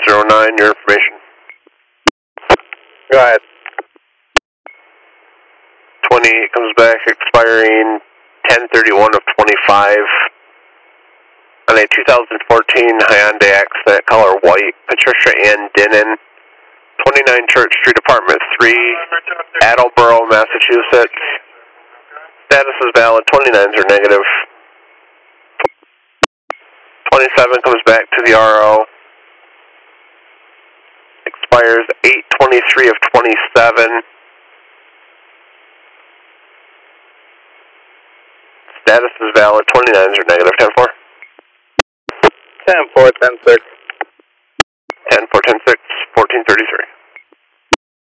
1009, your information. Go ahead. 20 comes back expiring 10/31 of 25 on a 2014 Hyundai Accent, color white, Patricia Ann Denon, 29 Church Street, Apartment 3, Attleboro, Massachusetts. Status is valid, 29s are negative. 27 comes back to the RO. Expires 8/23 of 27. Status is valid, 29s are negative. 10-4. 10-4, 10-6.